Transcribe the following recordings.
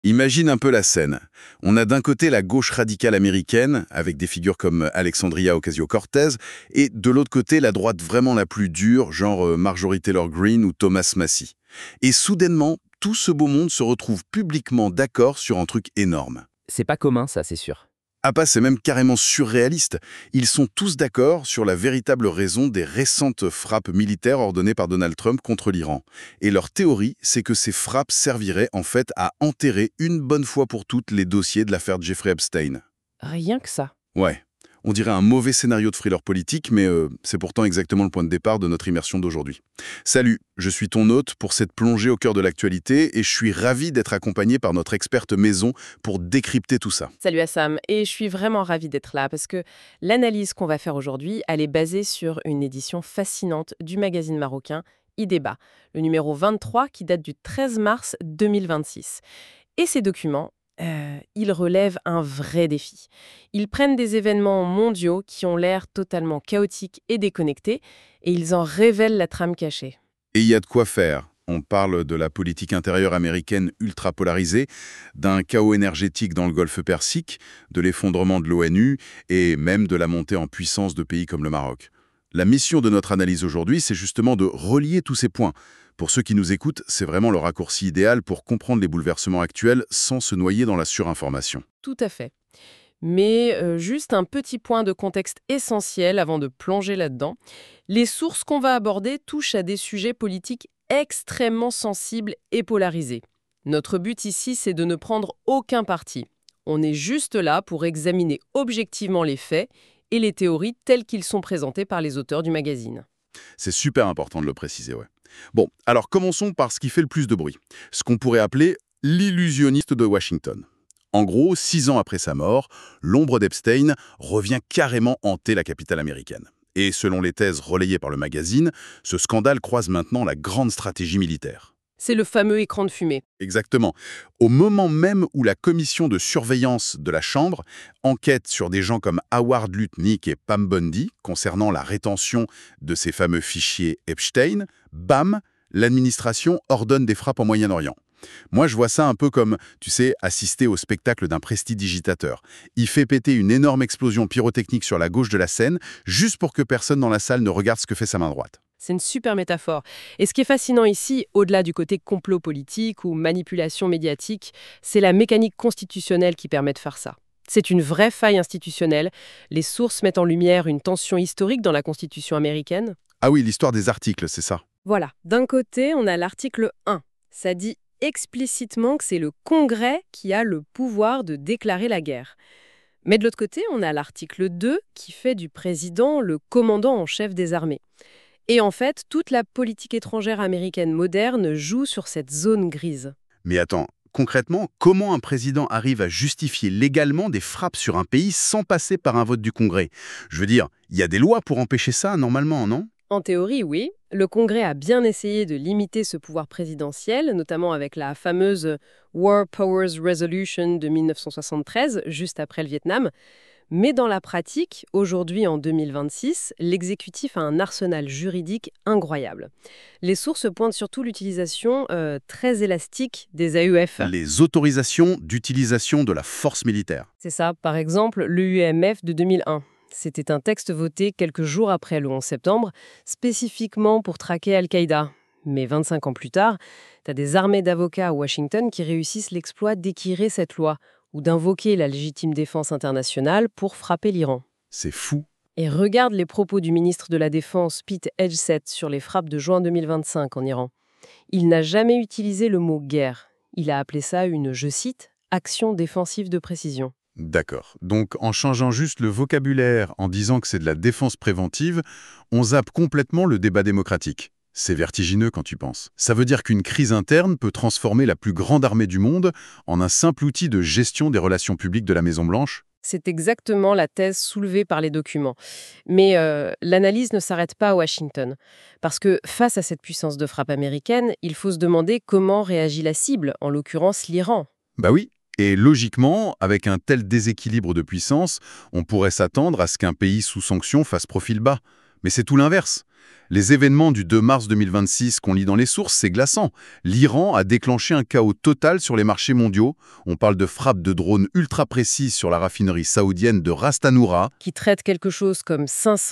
Imagine un peu la scène. On a d'un côté la gauche radicale américaine, avec des figures comme Alexandria Ocasio-Cortez, et de l'autre côté la droite vraiment la plus dure, genre Marjorie Taylor Greene ou Thomas Massie. Et soudainement, tout ce beau monde se retrouve publiquement d'accord sur un truc énorme. C'est pas commun, ça, c'est sûr. Ah pas, c'est même carrément surréaliste. Ils sont tous d'accord sur la véritable raison des récentes frappes militaires ordonnées par Donald Trump contre l'Iran. Et leur théorie, c'est que ces frappes serviraient en fait à enterrer une bonne fois pour toutes les dossiers de l'affaire Jeffrey Epstein. Rien que ça. Ouais, on dirait un mauvais scénario de thriller politique, mais c'est pourtant exactement le point de départ de notre immersion d'aujourd'hui. Salut, je suis ton hôte pour cette plongée au cœur de l'actualité et je suis ravi d'être accompagné par notre experte maison pour décrypter tout ça. Salut Assam, et je suis vraiment ravie d'être là parce que l'analyse qu'on va faire aujourd'hui, elle est basée sur une édition fascinante du magazine marocain iDébat, le numéro 23 qui date du 13 mars 2026. Et ces documents, ils relèvent un vrai défi. Ils prennent des événements mondiaux qui ont l'air totalement chaotiques et déconnectés, et ils en révèlent la trame cachée. Et il y a de quoi faire. On parle de la politique intérieure américaine ultra polarisée, d'un chaos énergétique dans le Golfe Persique, de l'effondrement de l'ONU et même de la montée en puissance de pays comme le Maroc. La mission de notre analyse aujourd'hui, c'est justement de relier tous ces points. Pour ceux qui nous écoutent, c'est vraiment le raccourci idéal pour comprendre les bouleversements actuels sans se noyer dans la surinformation. Tout à fait. Mais juste un petit point de contexte essentiel avant de plonger là-dedans. Les sources qu'on va aborder touchent à des sujets politiques extrêmement sensibles et polarisés. Notre but ici, c'est de ne prendre aucun parti. On est juste là pour examiner objectivement les faits et les théories telles qu'ils sont présentées par les auteurs du magazine. C'est super important de le préciser, ouais. Bon, alors commençons par ce qui fait le plus de bruit. Ce qu'on pourrait appeler l'illusionniste de Washington. En gros, 6 ans après sa mort, l'ombre d'Epstein revient carrément hanter la capitale américaine. Et selon les thèses relayées par le magazine, ce scandale croise maintenant la grande stratégie militaire. C'est le fameux écran de fumée. Exactement. Au moment même où la commission de surveillance de la Chambre enquête sur des gens comme Howard Lutnick et Pam Bondi concernant la rétention de ces fameux fichiers Epstein, bam, l'administration ordonne des frappes en Moyen-Orient. Moi, je vois ça un peu comme, tu sais, assister au spectacle d'un prestidigitateur. Il fait péter une énorme explosion pyrotechnique sur la gauche de la scène, juste pour que personne dans la salle ne regarde ce que fait sa main droite. C'est une super métaphore. Et ce qui est fascinant ici, au-delà du côté complot politique ou manipulation médiatique, c'est la mécanique constitutionnelle qui permet de faire ça. C'est une vraie faille institutionnelle. Les sources mettent en lumière une tension historique dans la Constitution américaine. Ah oui, l'histoire des articles, c'est ça. Voilà. D'un côté, on a l'article 1. Ça dit explicitement que c'est le Congrès qui a le pouvoir de déclarer la guerre. Mais de l'autre côté, on a l'article 2 qui fait du président le commandant en chef des armées. Et en fait, toute la politique étrangère américaine moderne joue sur cette zone grise. Mais attends, concrètement, comment un président arrive à justifier légalement des frappes sur un pays sans passer par un vote du Congrès? Je veux dire, il y a des lois pour empêcher ça, normalement, non? En théorie, oui. Le Congrès a bien essayé de limiter ce pouvoir présidentiel, notamment avec la fameuse War Powers Resolution de 1973, juste après le Vietnam. Mais dans la pratique, aujourd'hui en 2026, l'exécutif a un arsenal juridique incroyable. Les sources pointent surtout l'utilisation très élastique des AEF. Les autorisations d'utilisation de la force militaire. C'est ça, par exemple, l'UEMF de 2001. C'était un texte voté quelques jours après le 11 septembre, spécifiquement pour traquer Al-Qaïda. Mais 25 ans plus tard, t'as des armées d'avocats à Washington qui réussissent l'exploit d'équirer cette loi ou d'invoquer la légitime défense internationale pour frapper l'Iran. C'est fou. Et regarde les propos du ministre de la Défense, Pete Hegseth, sur les frappes de juin 2025 en Iran. Il n'a jamais utilisé le mot « guerre ». Il a appelé ça une, je cite, « action défensive de précision ». D'accord. Donc, en changeant juste le vocabulaire, en disant que c'est de la défense préventive, on zappe complètement le débat démocratique. C'est vertigineux quand tu penses. Ça veut dire qu'une crise interne peut transformer la plus grande armée du monde en un simple outil de gestion des relations publiques de la Maison-Blanche? C'est exactement la thèse soulevée par les documents. Mais l'analyse ne s'arrête pas à Washington. Parce que face à cette puissance de frappe américaine, il faut se demander comment réagit la cible, en l'occurrence l'Iran. Bah oui. Et logiquement, avec un tel déséquilibre de puissance, on pourrait s'attendre à ce qu'un pays sous sanction fasse profil bas. Mais c'est tout l'inverse. Les événements du 2 mars 2026 qu'on lit dans les sources, c'est glaçant. L'Iran a déclenché un chaos total sur les marchés mondiaux. On parle de frappes de drones ultra précises sur la raffinerie saoudienne de Ras Tanura. Qui traite quelque chose comme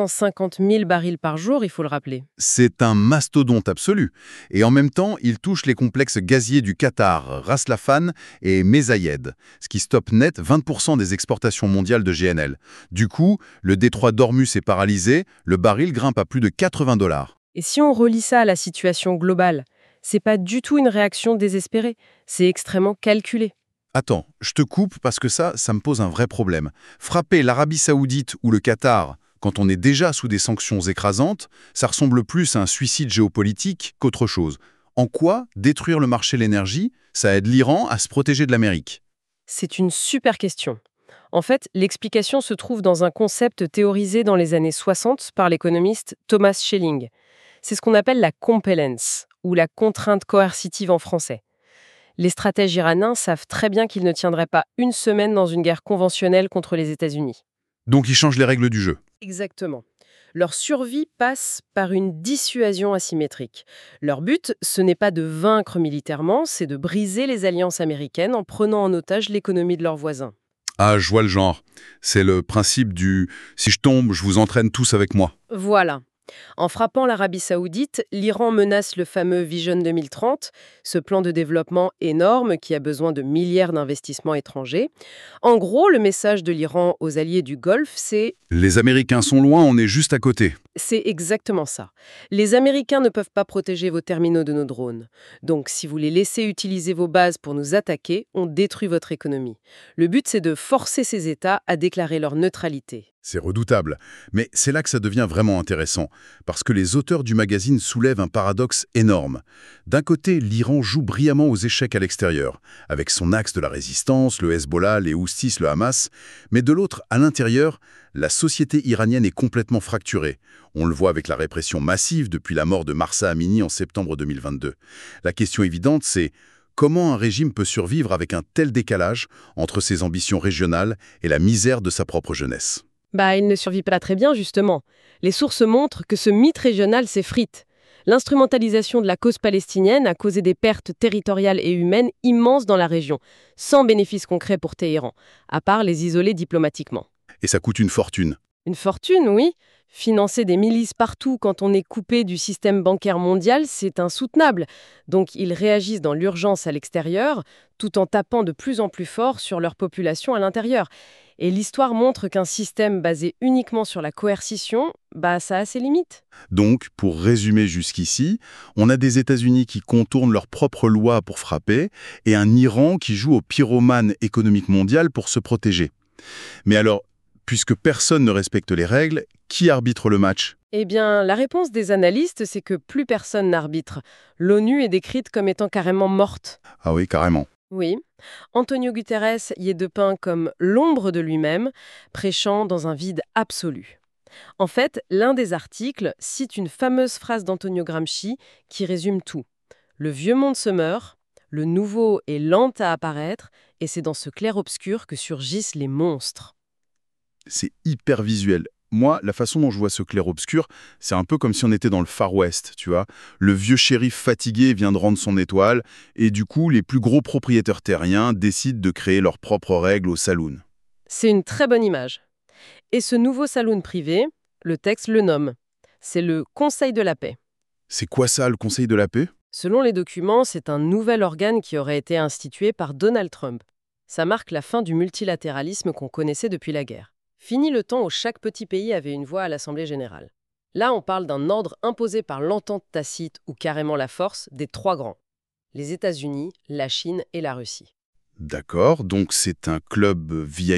550 000 barils par jour, il faut le rappeler. C'est un mastodonte absolu. Et en même temps, il touche les complexes gaziers du Qatar, Ras Laffan et Mezayed, ce qui stoppe net 20% des exportations mondiales de GNL. Du coup, le détroit d'Ormuz est paralysé, le baril grimpe à plus de 80 $. Et si on relie ça à la situation globale, c'est pas du tout une réaction désespérée, c'est extrêmement calculé. Attends, je te coupe parce que ça me pose un vrai problème. Frapper l'Arabie Saoudite ou le Qatar, quand on est déjà sous des sanctions écrasantes, ça ressemble plus à un suicide géopolitique qu'autre chose. En quoi détruire le marché de l'énergie, ça aide l'Iran à se protéger de l'Amérique? C'est une super question. En fait, l'explication se trouve dans un concept théorisé dans les années 60 par l'économiste Thomas Schelling. C'est ce qu'on appelle la compellence, ou la contrainte coercitive en français. Les stratèges iraniens savent très bien qu'ils ne tiendraient pas une semaine dans une guerre conventionnelle contre les États-Unis. Donc ils changent les règles du jeu. Exactement. Leur survie passe par une dissuasion asymétrique. Leur but, ce n'est pas de vaincre militairement, c'est de briser les alliances américaines en prenant en otage l'économie de leurs voisins. Ah, je vois le genre. C'est le principe du « si je tombe, je vous entraîne tous avec moi ». Voilà. En frappant l'Arabie Saoudite, l'Iran menace le fameux Vision 2030, ce plan de développement énorme qui a besoin de milliards d'investissements étrangers. En gros, le message de l'Iran aux alliés du Golfe, c'est Les Américains sont loin, on est juste à côté. C'est exactement ça. Les Américains ne peuvent pas protéger vos terminaux de nos drones. Donc, si vous les laissez utiliser vos bases pour nous attaquer, on détruit votre économie. Le but, c'est de forcer ces États à déclarer leur neutralité. C'est redoutable. Mais c'est là que ça devient vraiment intéressant, parce que les auteurs du magazine soulèvent un paradoxe énorme. D'un côté, l'Iran joue brillamment aux échecs à l'extérieur, avec son axe de la résistance, le Hezbollah, les Houthis, le Hamas. Mais de l'autre, à l'intérieur, la société iranienne est complètement fracturée. On le voit avec la répression massive depuis la mort de Mahsa Amini en septembre 2022. La question évidente, c'est comment un régime peut survivre avec un tel décalage entre ses ambitions régionales et la misère de sa propre jeunesse? Il ne survit pas très bien, justement. Les sources montrent que ce mythe régional s'effrite. L'instrumentalisation de la cause palestinienne a causé des pertes territoriales et humaines immenses dans la région, sans bénéfice concret pour Téhéran, à part les isoler diplomatiquement. Et ça coûte une fortune. Une fortune, oui. Financer des milices partout quand on est coupé du système bancaire mondial, c'est insoutenable. Donc ils réagissent dans l'urgence à l'extérieur, tout en tapant de plus en plus fort sur leur population à l'intérieur. Et l'histoire montre qu'un système basé uniquement sur la coercition, ça a ses limites. Donc, pour résumer jusqu'ici, on a des États-Unis qui contournent leurs propres lois pour frapper et un Iran qui joue au pyromane économique mondial pour se protéger. Mais alors, puisque personne ne respecte les règles, qui arbitre le match? Eh bien, la réponse des analystes, c'est que plus personne n'arbitre. L'ONU est décrite comme étant carrément morte. Ah oui, carrément. Oui. Antonio Guterres y est dépeint comme l'ombre de lui-même, prêchant dans un vide absolu. En fait, l'un des articles cite une fameuse phrase d'Antonio Gramsci qui résume tout. Le vieux monde se meurt, le nouveau est lent à apparaître, et c'est dans ce clair-obscur que surgissent les monstres. C'est hyper visuel. Moi, la façon dont je vois ce clair-obscur, c'est un peu comme si on était dans le Far West, tu vois. Le vieux shérif fatigué vient de rendre son étoile, et du coup, les plus gros propriétaires terriens décident de créer leurs propres règles au saloon. C'est une très bonne image. Et ce nouveau saloon privé, le texte le nomme. C'est le Conseil de la paix. C'est quoi ça, le Conseil de la paix? Selon les documents, c'est un nouvel organe qui aurait été institué par Donald Trump. Ça marque la fin du multilatéralisme qu'on connaissait depuis la guerre. Fini le temps où chaque petit pays avait une voix à l'Assemblée générale. Là, on parle d'un ordre imposé par l'entente tacite ou carrément la force des trois grands. Les États-Unis, la Chine et la Russie. D'accord, donc c'est un club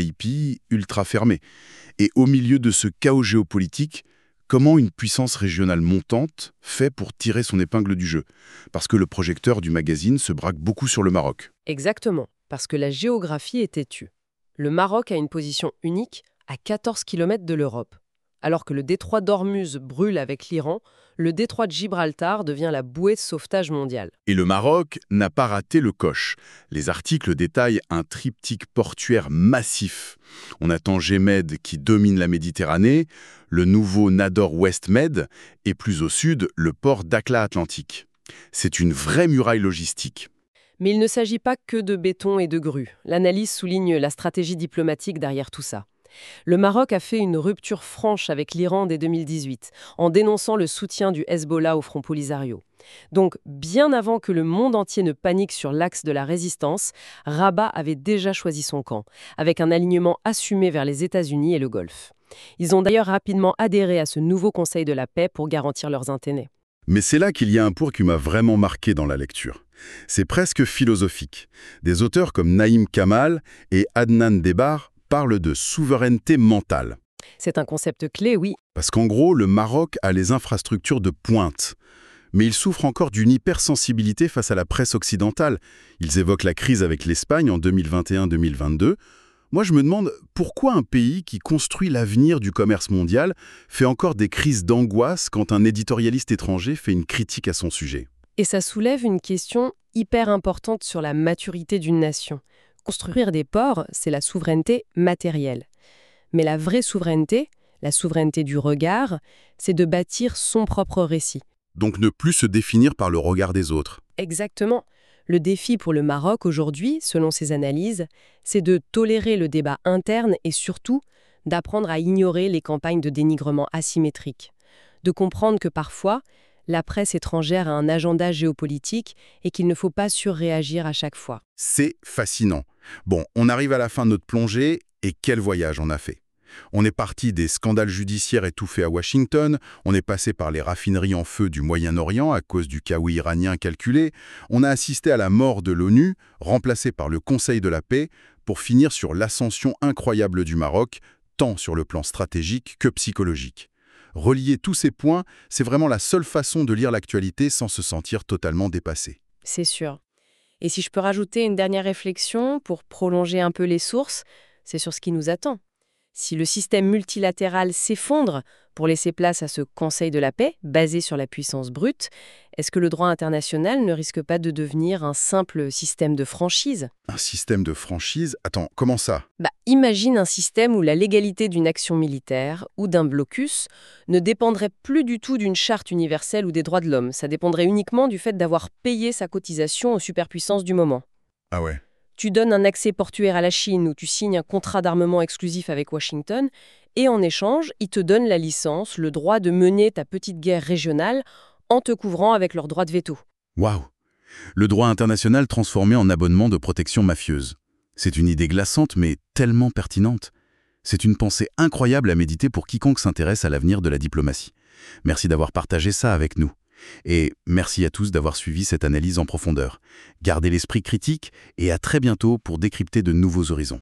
VIP ultra fermé. Et au milieu de ce chaos géopolitique, comment une puissance régionale montante fait pour tirer son épingle du jeu? Parce que le projecteur du magazine se braque beaucoup sur le Maroc. Exactement, parce que la géographie est têtue. Le Maroc a une position unique à 14 km de l'Europe. Alors que le détroit d'Ormuz brûle avec l'Iran, le détroit de Gibraltar devient la bouée de sauvetage mondiale. Et le Maroc n'a pas raté le coche. Les articles détaillent un triptyque portuaire massif. On a Tangemed qui domine la Méditerranée, le nouveau Nador West Med et plus au sud, le port d'Akla Atlantique. C'est une vraie muraille logistique. Mais il ne s'agit pas que de béton et de grues. L'analyse souligne la stratégie diplomatique derrière tout ça. Le Maroc a fait une rupture franche avec l'Iran dès 2018, en dénonçant le soutien du Hezbollah au Front Polisario. Donc, bien avant que le monde entier ne panique sur l'axe de la résistance, Rabat avait déjà choisi son camp, avec un alignement assumé vers les États-Unis et le Golfe. Ils ont d'ailleurs rapidement adhéré à ce nouveau Conseil de la paix pour garantir leurs intérêts. Mais c'est là qu'il y a un point qui m'a vraiment marqué dans la lecture. C'est presque philosophique. Des auteurs comme Naïm Kamal et Adnan Debar parle de souveraineté mentale. C'est un concept clé, oui. Parce qu'en gros, le Maroc a les infrastructures de pointe. Mais il souffre encore d'une hypersensibilité face à la presse occidentale. Ils évoquent la crise avec l'Espagne en 2021-2022. Moi, je me demande pourquoi un pays qui construit l'avenir du commerce mondial fait encore des crises d'angoisse quand un éditorialiste étranger fait une critique à son sujet. Et ça soulève une question hyper importante sur la maturité d'une nation. Construire des ports, c'est la souveraineté matérielle. Mais la vraie souveraineté, la souveraineté du regard, c'est de bâtir son propre récit. Donc ne plus se définir par le regard des autres. Exactement. Le défi pour le Maroc aujourd'hui, selon ses analyses, c'est de tolérer le débat interne et surtout d'apprendre à ignorer les campagnes de dénigrement asymétriques. De comprendre que parfois, la presse étrangère a un agenda géopolitique et qu'il ne faut pas surréagir à chaque fois. C'est fascinant. Bon, on arrive à la fin de notre plongée, et quel voyage on a fait. On est parti des scandales judiciaires étouffés à Washington, on est passé par les raffineries en feu du Moyen-Orient à cause du chaos iranien calculé, on a assisté à la mort de l'ONU, remplacée par le Conseil de la paix, pour finir sur l'ascension incroyable du Maroc, tant sur le plan stratégique que psychologique. Relier tous ces points, c'est vraiment la seule façon de lire l'actualité sans se sentir totalement dépassé. C'est sûr. Et si je peux rajouter une dernière réflexion pour prolonger un peu les sources, c'est sur ce qui nous attend. Si le système multilatéral s'effondre pour laisser place à ce Conseil de la paix, basé sur la puissance brute, est-ce que le droit international ne risque pas de devenir un simple système de franchise ? Un système de franchise? Attends, comment ça? Imagine un système où la légalité d'une action militaire ou d'un blocus ne dépendrait plus du tout d'une charte universelle ou des droits de l'homme. Ça dépendrait uniquement du fait d'avoir payé sa cotisation aux superpuissances du moment. Ah ouais. Tu donnes un accès portuaire à la Chine ou tu signes un contrat d'armement exclusif avec Washington et en échange, ils te donnent la licence, le droit de mener ta petite guerre régionale en te couvrant avec leur droit de veto. Waouh! Le droit international transformé en abonnement de protection mafieuse. C'est une idée glaçante mais tellement pertinente. C'est une pensée incroyable à méditer pour quiconque s'intéresse à l'avenir de la diplomatie. Merci d'avoir partagé ça avec nous. Et merci à tous d'avoir suivi cette analyse en profondeur. Gardez l'esprit critique et à très bientôt pour décrypter de nouveaux horizons.